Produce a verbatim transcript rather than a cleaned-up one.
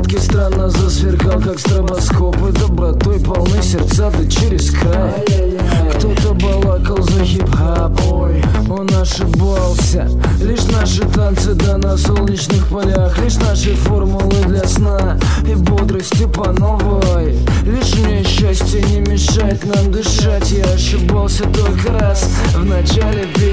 мозги странно засверкал, как стробоскопы. Добротой полны сердца, да через край. Кто-то балакал за хип-хап, ой, он ошибался. Лишь наши танцы да на солнечных полях, лишь наши формулы для сна и бодрости по новой. Лишь мне счастье не мешает нам дышать. Я ошибался только раз в начале песни.